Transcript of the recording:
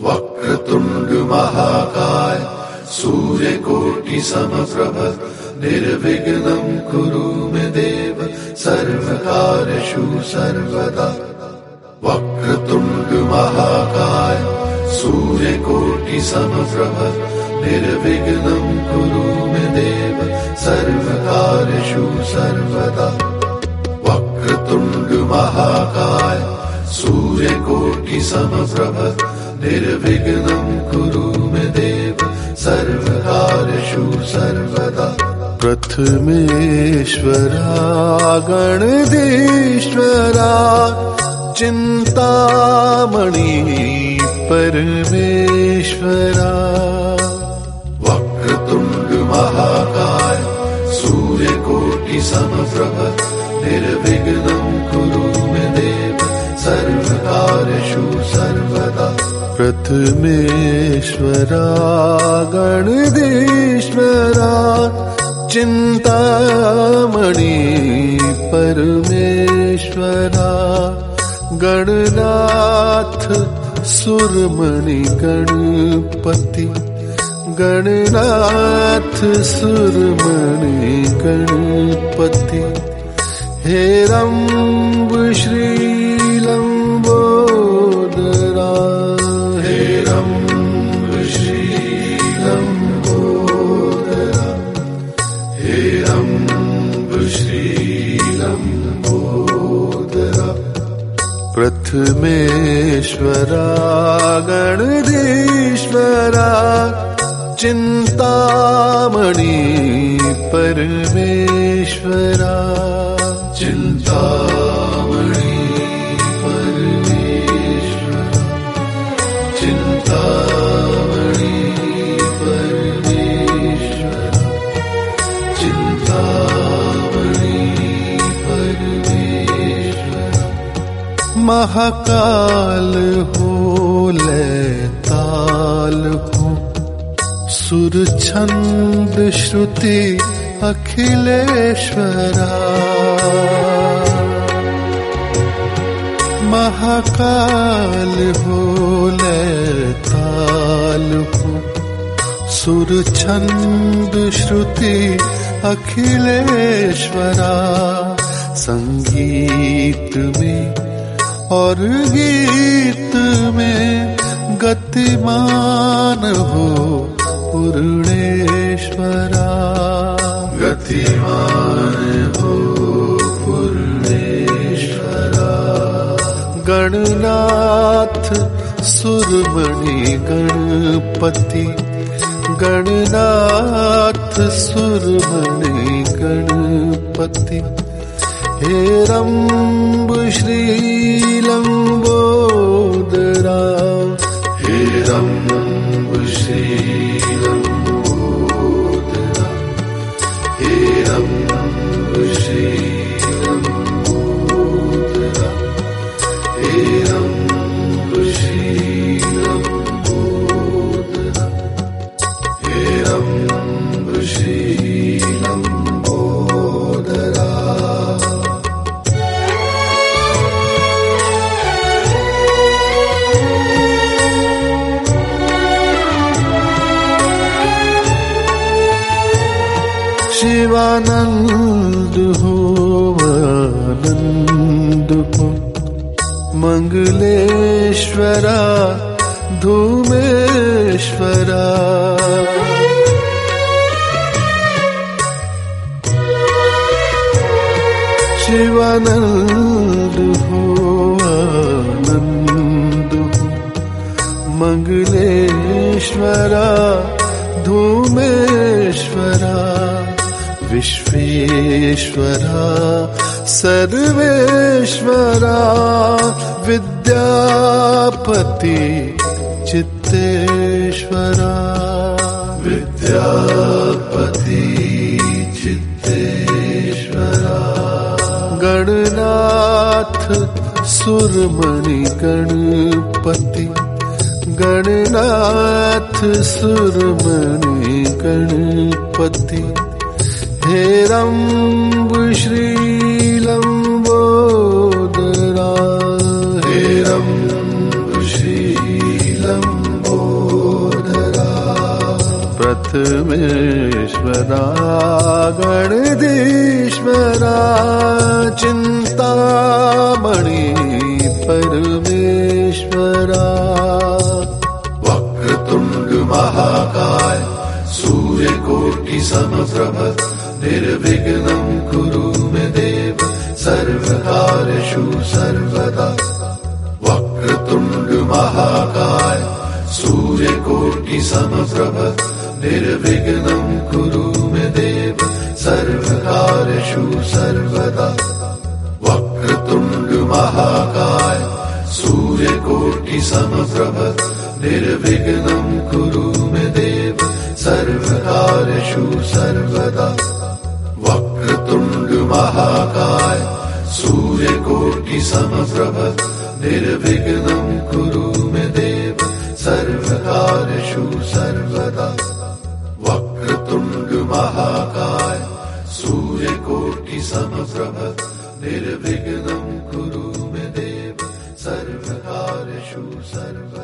वक्रतुंड महाकाय सूर्यकोटि समप्रभ निर्विघ्नं कुरु मे देव सर्वकार्येषु सर्वदा। वक्रतुंड महाकाय सूर्यकोटि समप्रभ निर्विघ्नं कुरु मे देव सर्वकार्येषु सर्वदा। वक्रतुंड महाकाय सूर्यकोटि समप्रभ निर्विघ्नं कुरु मे देव सर्वकार्येषु सर्वदा। प्रथमेश्वरा गणधीश्वरा चिंतामणि परमेश्वरा। वक्रतुंड महाकाय सूर्यकोटि समप्रभ निर्विघ्नं कुरु मे देव सर्वकार्येषु सर्वदा। प्रथमेश्वरा गणधीश्वरा चिंतामणि परमेश्वरा। गणनाथ सुरमणि गणपति गणनाथ सुरमणि गणपति। हेरंब श्रीलंबोदरा हेरंब श्रीलंबोदरा हेरंब श्रीलंबोदरा। प्रथमेश्वरा गणधीश्वरा चिंतामणि परमेश्वरा। चिंतामणि परमेश्वरा चिंतामणि परमेश्वरा चिंतामणि परमेश्वरा। महाकाल हो लयताल हो सुर छंद श्रुति अखिलेश्वरा। महाकाल हो लयताल हो सुर छंद श्रुति अखिलेश्वरा। संगीत में और गीत में गतिमान हो पूर्णेश्वरा। गतिमान हो पूर्णेश्वरा। गणनाथ सुरमणि गणपति गणनाथ सुरमणि गणपति। हेरंब श्रीलंबोदरा हेरंब श्रीलंबोदरा हेरंब श्रीलंबोदरा हेरंब श्रीलंबोदरा हेरंब श्रीलंबोदरा। शिवानंद हो आनंद हो मंगलेश्वरा धूमेश्वरा। शिवानंद हो आनंद हो मंगलेश्वरा धूमेश्वरा। विश्वेश्वरा सर्वेश्वरा विद्यापति चित्तेश्वरा। विद्यापति चित्तेश्वरा। गणनाथ सुरमणि गणपति गणनाथ सुरमणि गणपति। हेरंब श्रीलंबोदरा हेरंब श्रीलंबोदरा चिंतामणि परमेश्वरा। वक्रतुंड महाकाय सूर्यकोटि समप्रभ निर्विघ्नं कुरु मे देव सर्वकार्येषु सर्वदा। वक्रतुंड महाकाय सूर्यकोटि समप्रभ निर्विघ्नं कुरु मे देव सर्वकार्येषु सर्वदा। वक्रतुंड महाकाय सूर्यकोटि समप्रभ निर्विघ्नं कुरु मे देव सर्वकार्येषु सर्वदा। वक्रतुंड महाकाय सूर्यकोटि समप्रभ निर्विघ्नं कुरु मे देव सर्वकार्येषु सर्वदा। वक्रतुंड महाकाय सूर्यकोटि समप्रभ निर्विघ्नं कुरु मे देव सर्वकार्येषु सर्वदा।